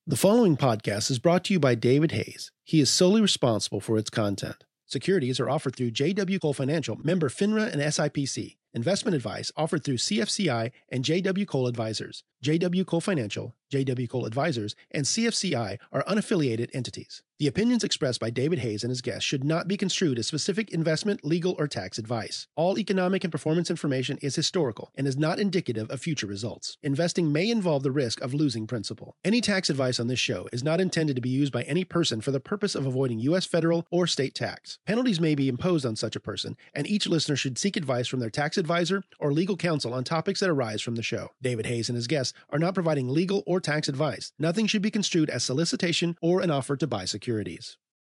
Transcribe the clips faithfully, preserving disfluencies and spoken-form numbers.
The following podcast is brought to you by David Hayes. He is solely responsible for its content. Securities are offered through J W Cole Financial, member FINRA and S I P C. Investment advice offered through C F C I and J W Cole Advisors. J W Cole Financial, J W Cole Advisors, and C F C I are unaffiliated entities. The opinions expressed by David Hayes and his guests should not be construed as specific investment, legal, or tax advice. All economic and performance information is historical and is not indicative of future results. Investing may involve the risk of losing principal. Any tax advice on this show is not intended to be used by any person for the purpose of avoiding U S federal or state tax. Penalties may be imposed on such a person, and each listener should seek advice from their tax advisor or legal counsel on topics that arise from the show. David Hayes and his guests are not providing legal or tax advice. Nothing should be construed as solicitation or an offer to buy securities.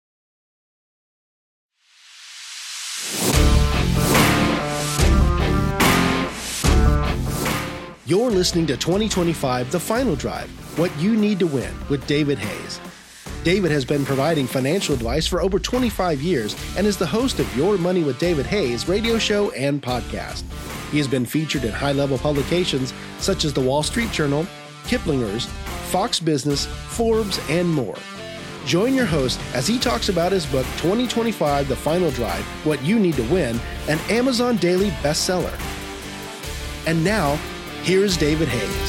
You're listening to twenty twenty-five The Final Drive, What You Need to Win with David Hayes. David has been providing financial advice for over twenty-five years and is the host of Your Money with David Hayes radio show and podcast. He has been featured in high-level publications such as the Wall Street Journal, Kiplinger's, Fox Business, Forbes, and more. Join your host as he talks about his book, twenty twenty-five The Final Drive, What You Need to Win, an Amazon Daily bestseller. And now, here's David Hayes.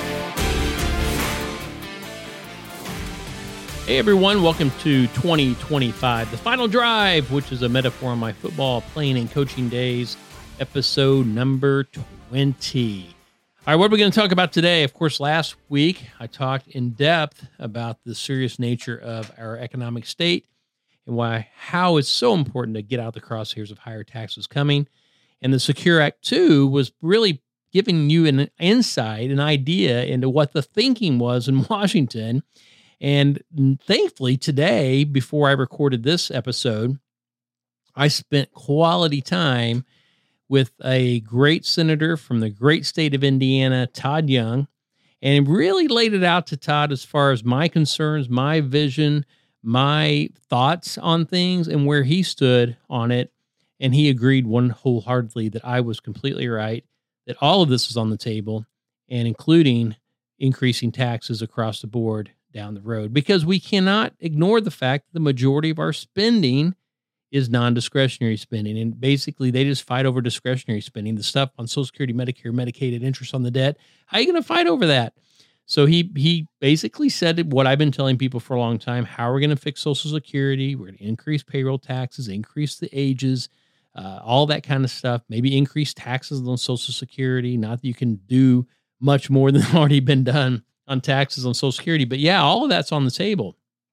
Hey everyone, welcome to twenty twenty-five, The Final Drive, which is a metaphor on my football playing and coaching days, episode number twenty. All right, what are we going to talk about today? Of course, last week I talked in depth about the serious nature of our economic state and why how it's so important to get out the crosshairs of higher taxes coming. And the Secure Act two was really giving you an insight, an idea into what the thinking was in Washington. And thankfully today, before I recorded this episode, I spent quality time with a great senator from the great state of Indiana, Todd Young, and really laid it out to Todd as far as my concerns, my vision, my thoughts on things, and where he stood on it. And he agreed one wholeheartedly that I was completely right, that all of this is on the table, and including increasing taxes across the board down the road, because we cannot ignore the fact that the majority of our spending is non-discretionary spending. And basically, they just fight over discretionary spending, the stuff on Social Security, Medicare, Medicaid, and interest on the debt. How are you going to fight over that? So he he basically said what I've been telling people for a long time. How are we going to fix Social Security? We're going to increase payroll taxes, increase the ages, uh, all that kind of stuff. Maybe increase taxes on Social Security. Not that you can do much more than already been done on taxes on Social Security. But yeah, all of that's on the table.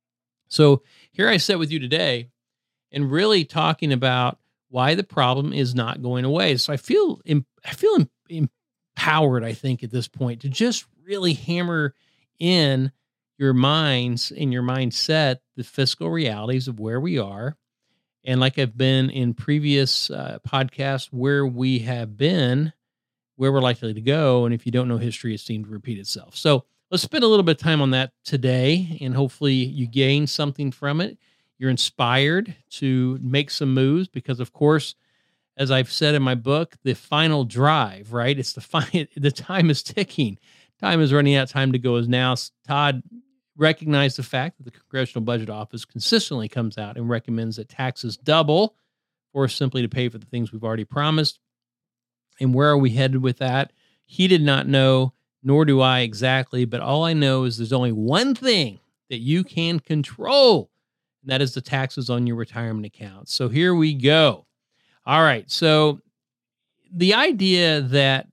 So here I sit with you today and really talking about why the problem is not going away. So I feel I feel empowered, I think, at this point to just really hammer in your minds and your mindset the fiscal realities of where we are. And like I've been in previous uh, podcasts, where we have been, where we're likely to go. And if you don't know history, it seems to repeat itself. So let's spend a little bit of time on that today, and hopefully you gain something from it. You're inspired to make some moves because, of course, as I've said in my book, the final drive, right? It's the fi- the time is ticking. Time is running out. Time to go is now. Todd recognized the fact that the Congressional Budget Office consistently comes out and recommends that taxes double or simply to pay for the things we've already promised. And where are we headed with that? He did not know, nor do I exactly, but all I know is there's only one thing that you can control, and that is the taxes on your retirement account. So here we go. All right. So the idea that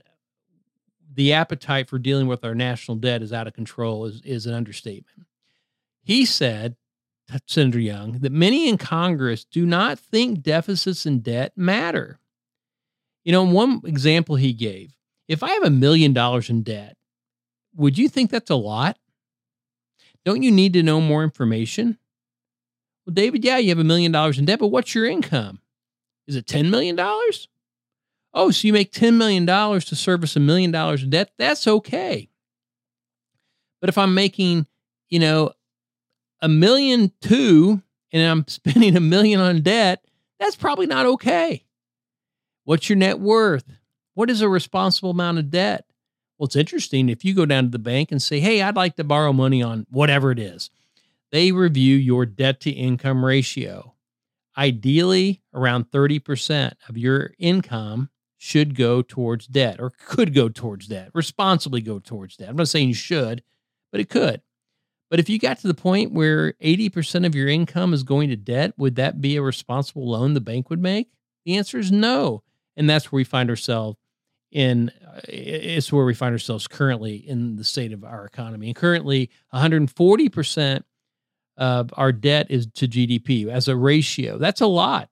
the appetite for dealing with our national debt is out of control is, is an understatement. He said, Senator Young, that many in Congress do not think deficits and debt matter. You know, one example he gave, if I have a million dollars in debt, would you think that's a lot? Don't you need to know more information? Well, David, yeah, you have a million dollars in debt, but what's your income? Is it ten million dollars? Oh, so you make ten million dollars to service a million dollars in debt? That's okay. But if I'm making, you know, a million two and I'm spending a million on debt, that's probably not okay. What's your net worth? What is a responsible amount of debt? Well, it's interesting. If you go down to the bank and say, hey, I'd like to borrow money on whatever it is, they review your debt to income ratio. Ideally, around thirty percent of your income should go towards debt, or could go towards debt, responsibly go towards debt. I'm not saying you should, but it could. But if you got to the point where eighty percent of your income is going to debt, would that be a responsible loan the bank would make? The answer is no. And that's where we find ourselves in, uh, it's where we find ourselves currently in the state of our economy. And currently, one hundred forty percent of our debt is to G D P as a ratio. That's a lot.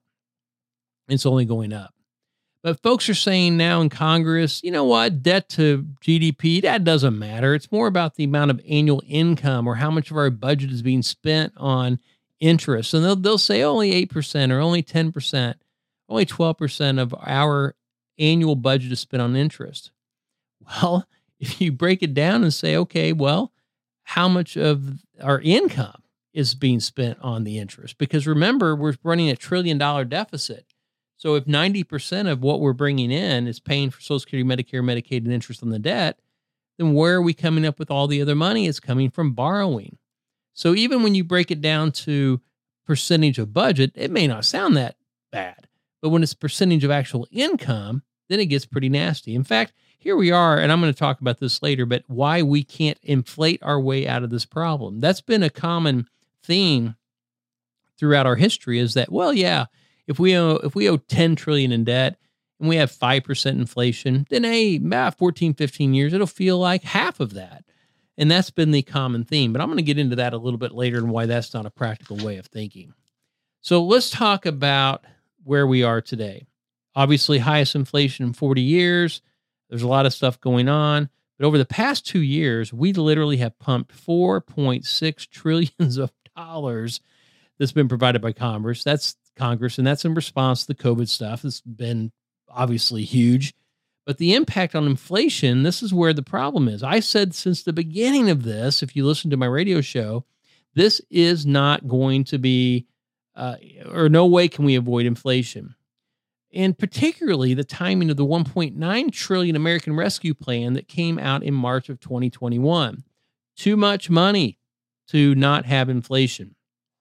It's only going up. But folks are saying now in Congress, you know what, debt to G D P, that doesn't matter. It's more about the amount of annual income or how much of our budget is being spent on interest. And they'll, they'll say only eight percent or only ten percent, only twelve percent of our annual budget is spent on interest. Well, if you break it down and say, okay, well, how much of our income is being spent on the interest? Because remember, we're running a trillion dollar deficit. So if ninety percent of what we're bringing in is paying for Social Security, Medicare, Medicaid, and interest on the debt, then where are we coming up with all the other money? It's coming from borrowing. So even when you break it down to percentage of budget, it may not sound that bad. But when it's percentage of actual income, then it gets pretty nasty. In fact, here we are, and I'm going to talk about this later, but why we can't inflate our way out of this problem. That's been a common theme throughout our history, is that, well, yeah, if we owe if we owe ten trillion dollars in debt and we have five percent inflation, then hey, about fourteen, fifteen years, it'll feel like half of that. And that's been the common theme. But I'm going to get into that a little bit later and why that's not a practical way of thinking. So let's talk about where we are today. Obviously, highest inflation in forty years. There's a lot of stuff going on. But over the past two years, we literally have pumped four point six trillion of dollars that's been provided by Congress. That's Congress, and that's in response to the COVID stuff. It's been obviously huge. But the impact on inflation, this is where the problem is. I said since the beginning of this, if you listen to my radio show, this is not going to be, uh, or no way can we avoid inflation. And particularly the timing of the one point nine trillion dollars American Rescue Plan that came out in March of twenty twenty-one. Too much money to not have inflation.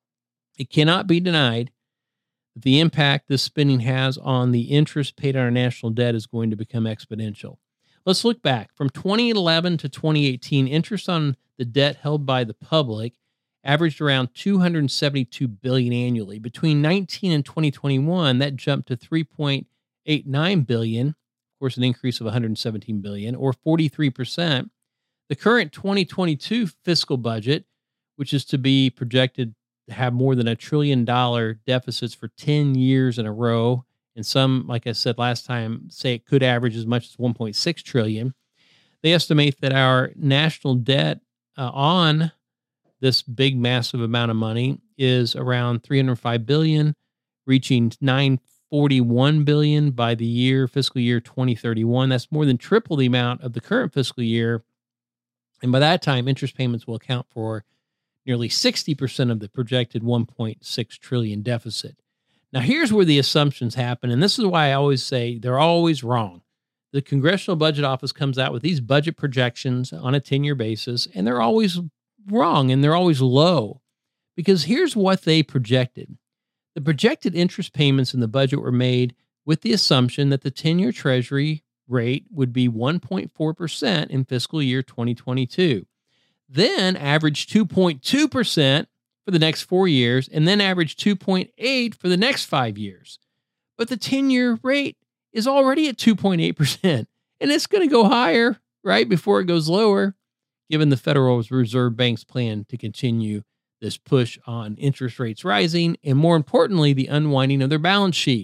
It cannot be denied that the impact this spending has on the interest paid on our national debt is going to become exponential. Let's look back. From twenty eleven to twenty eighteen, interest on the debt held by the public averaged around two hundred seventy-two billion dollars annually. Between nineteen and twenty twenty-one, that jumped to three point eight nine billion dollars, of course, an increase of one hundred seventeen billion dollars, or forty-three percent. The current twenty twenty-two fiscal budget, which is to be projected to have more than a trillion dollar deficits for ten years in a row, and some, like I said last time, say it could average as much as one point six trillion dollars. They estimate that our national debt uh, on this big, massive amount of money is around three hundred five billion dollars, reaching nine hundred forty-one billion dollars by the year, fiscal year twenty thirty-one. That's more than triple the amount of the current fiscal year. And by that time, interest payments will account for nearly sixty percent of the projected one point six trillion dollars deficit. Now, here's where the assumptions happen, and this is why I always say they're always wrong. The Congressional Budget Office comes out with these budget projections on a ten-year basis, and they're always wrong, and they're always low, because here's what they projected. The projected interest payments in the budget were made with the assumption that the ten-year Treasury rate would be one point four percent in fiscal year twenty twenty-two, then average two point two percent for the next four years, and then average two point eight for the next five years. But the ten-year rate is already at two point eight percent, and it's going to go higher, right, before it goes lower, given the Federal Reserve Bank's plan to continue this push on interest rates rising, and more importantly, the unwinding of their balance sheet.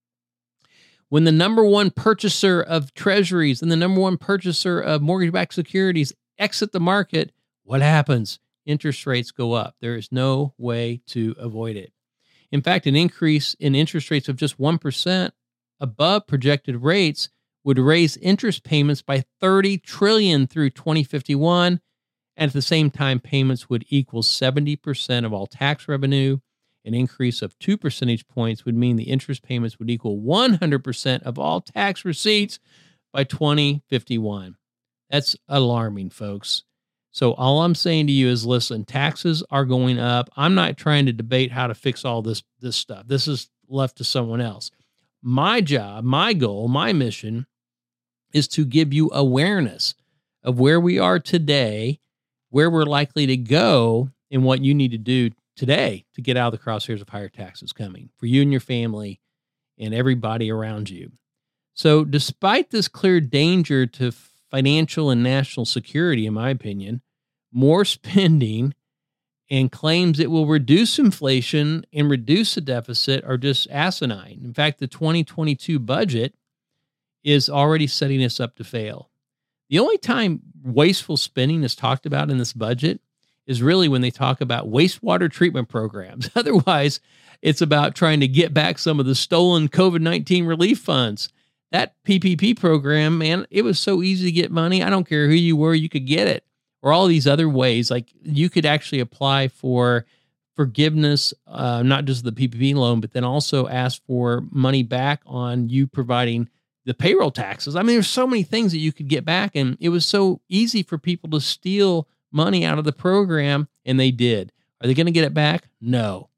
When the number one purchaser of treasuries and the number one purchaser of mortgage-backed securities exit the market, what happens? Interest rates go up. There is no way to avoid it. In fact, an increase in interest rates of just one percent above projected rates would raise interest payments by thirty trillion dollars through twenty fifty-one, and at the same time, payments would equal seventy percent of all tax revenue. An increase of two percentage points would mean the interest payments would equal one hundred percent of all tax receipts by twenty fifty-one. That's alarming, folks. So all I'm saying to you is, listen, taxes are going up. I'm not trying to debate how to fix all this, this stuff. This is left to someone else. My job, my goal, my mission is to give you awareness of where we are today, where we're likely to go, and what you need to do today to get out of the crosshairs of higher taxes coming for you and your family and everybody around you. So despite this clear danger to financial and national security, in my opinion, more spending and claims it will reduce inflation and reduce the deficit are just asinine. In fact, the twenty twenty-two budget is already setting us up to fail. The only time wasteful spending is talked about in this budget is really when they talk about wastewater treatment programs. Otherwise, it's about trying to get back some of the stolen COVID nineteen relief funds. That P P P program, man, it was so easy to get money. I don't care who you were, you could get it. Or all these other ways, like you could actually apply for forgiveness, uh, not just the P P P loan, but then also ask for money back on you providing the payroll taxes. I mean, there's so many things that you could get back, and it was so easy for people to steal money out of the program, and they did. Are they going to get it back? No.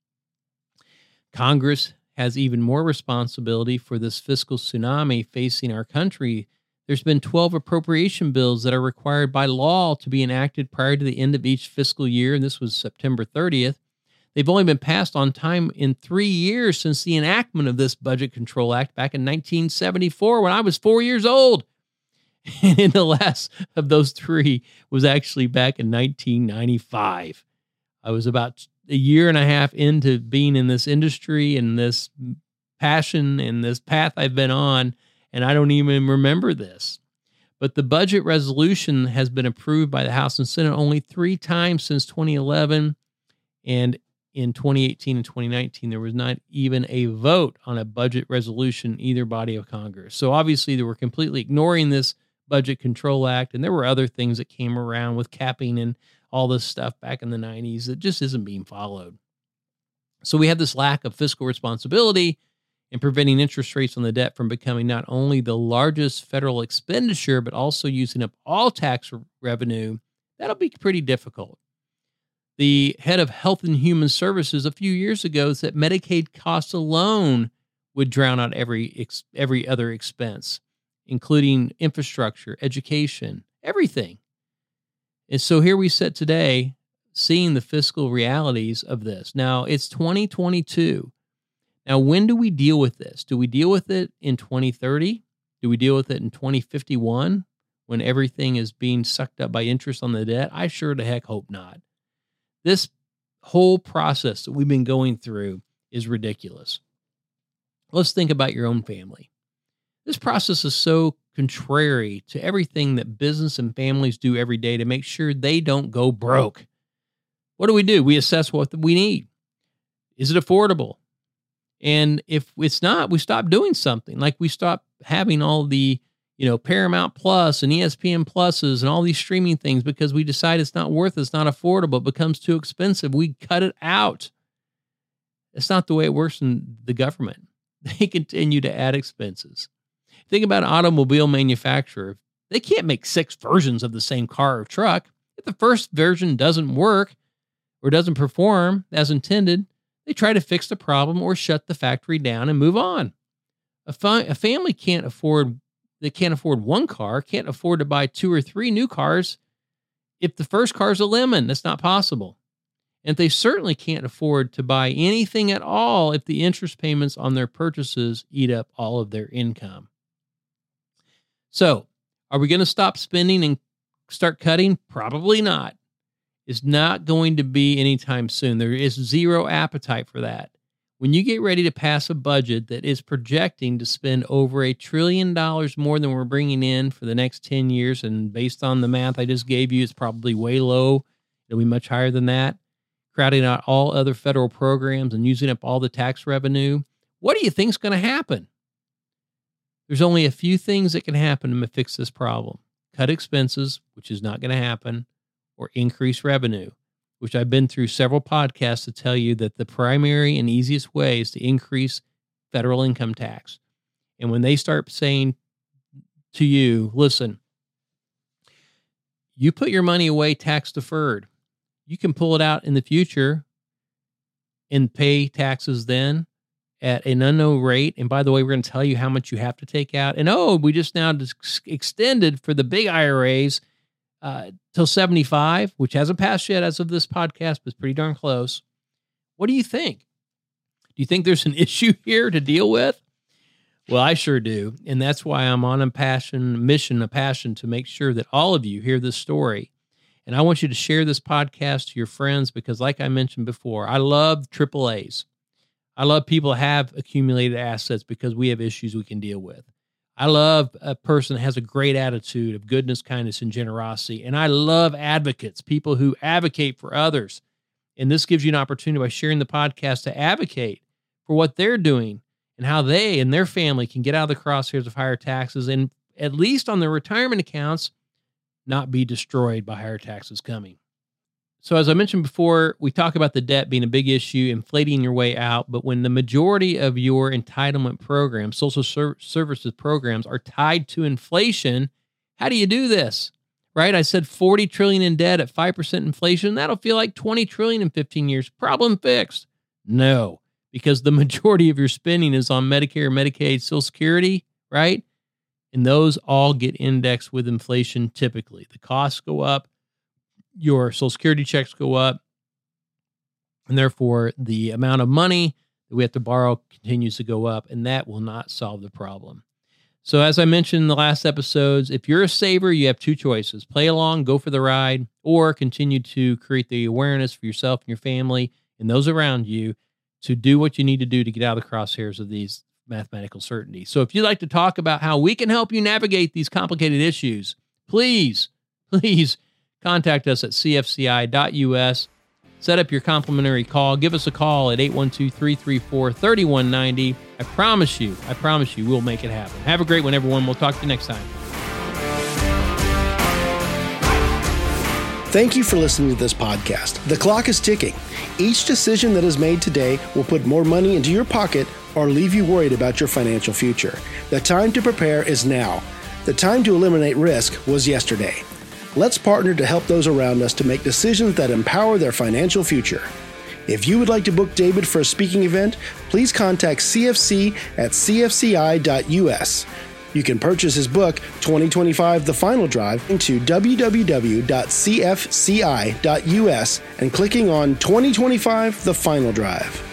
Congress has even more responsibility for this fiscal tsunami facing our country. There's been twelve appropriation bills that are required by law to be enacted prior to the end of each fiscal year, and this was September thirtieth. They've only been passed on time in three years since the enactment of this Budget Control Act back in nineteen seventy-four when I was four years old. And in the last of those three was actually back in nineteen ninety-five. I was about a year and a half into being in this industry and this passion and this path I've been on, and I don't even remember this. But the budget resolution has been approved by the House and Senate only three times since twenty eleven, and in twenty eighteen and twenty nineteen, there was not even a vote on a budget resolution in either body of Congress. So obviously they were completely ignoring this Budget Control Act, and there were other things that came around with capping and all this stuff back in the nineties that just isn't being followed. So we have this lack of fiscal responsibility in preventing interest rates on the debt from becoming not only the largest federal expenditure, but also using up all tax revenue. That'll be pretty difficult. The head of Health and Human Services a few years ago said Medicaid costs alone would drown out every every other expense, including infrastructure, education, everything. And so here we sit today, seeing the fiscal realities of this. Now, it's twenty twenty-two. Now, when do we deal with this? Do we deal with it in twenty thirty? Do we deal with it in twenty fifty-one when everything is being sucked up by interest on the debt? I sure the heck hope not. This whole process that we've been going through is ridiculous. Let's think about your own family. This process is so contrary to everything that business and families do every day to make sure they don't go broke. What do we do? We assess what we need. Is it affordable? And if it's not, we stop doing something. Like we stop having all the, you know, Paramount Plus and E S P N Pluses and all these streaming things because we decide it's not worth it, it's not affordable, it becomes too expensive. We cut it out. It's not the way it works in the government. They continue to add expenses. Think about an automobile manufacturer. They can't make six versions of the same car or truck. If the first version doesn't work or doesn't perform as intended, they try to fix the problem or shut the factory down and move on. A, fi- a family can't afford, they can't afford one car, can't afford to buy two or three new cars. If the first car's a lemon, that's not possible. And they certainly can't afford to buy anything at all if the interest payments on their purchases eat up all of their income. So, are we going to stop spending and start cutting? Probably not. It's not going to be anytime soon. There is zero appetite for that. When you get ready to pass a budget that is projecting to spend over a trillion dollars more than we're bringing in for the next ten years, and based on the math I just gave you, it's probably way low. It'll be much higher than that. Crowding out all other federal programs and using up all the tax revenue. What do you think is going to happen? There's only a few things that can happen to fix this problem. Cut expenses, which is not going to happen, or increase revenue, which I've been through several podcasts to tell you that the primary and easiest way is to increase federal income tax. And when they start saying to you, listen, You put your money away tax deferred. You can pull it out in the future and pay taxes then at an unknown rate. And by the way, we're going to tell you how much you have to take out. And oh, we just now just extended for the big I R As uh, till seventy-five, which hasn't passed yet as of this podcast, but it's pretty darn close. What do you think? Do you think there's an issue here to deal with? Well, I sure do. And that's why I'm on a passion, mission, a passion to make sure that all of you hear this story. And I want you to share this podcast to your friends because like I mentioned before, I love triple A's. I love people who have accumulated assets because we have issues we can deal with. I love a person that has a great attitude of goodness, kindness, and generosity. And I love advocates, people who advocate for others. And this gives you an opportunity by sharing the podcast to advocate for what they're doing and how they and their family can get out of the crosshairs of higher taxes and at least on their retirement accounts, not be destroyed by higher taxes coming. So as I mentioned before, we talk about the debt being a big issue, inflating your way out, but when the majority of your entitlement programs, social ser- services programs are tied to inflation, how do you do this? Right? I said forty trillion dollars in debt at five percent inflation. That'll feel like twenty trillion dollars in fifteen years. Problem fixed. No, because the majority of your spending is on Medicare, Medicaid, Social Security, right? And those all get indexed with inflation typically. The costs go up. Your Social Security checks go up, and therefore the amount of money that we have to borrow continues to go up, and that will not solve the problem. So as I mentioned in the last episodes, if you're a saver, you have two choices. Play along, go for the ride, or continue to create the awareness for yourself and your family and those around you to do what you need to do to get out of the crosshairs of these mathematical certainties. So if you'd like to talk about how we can help you navigate these complicated issues, please, please, contact us at c f c i dot u s. Set up your complimentary call. Give us a call at eight one two, three three four, three one nine zero. I promise you, I promise you, we'll make it happen. Have a great one, everyone. We'll talk to you next time. Thank you for listening to this podcast. The clock is ticking. Each decision that is made today will put more money into your pocket or leave you worried about your financial future. The time to prepare is now. The time to eliminate risk was yesterday. Let's partner to help those around us to make decisions that empower their financial future. If you would like to book David for a speaking event, please contact C F C at c f c i dot u s. You can purchase his book, twenty twenty-five The Final Drive, into w w w dot c f c i dot u s and clicking on twenty twenty-five The Final Drive.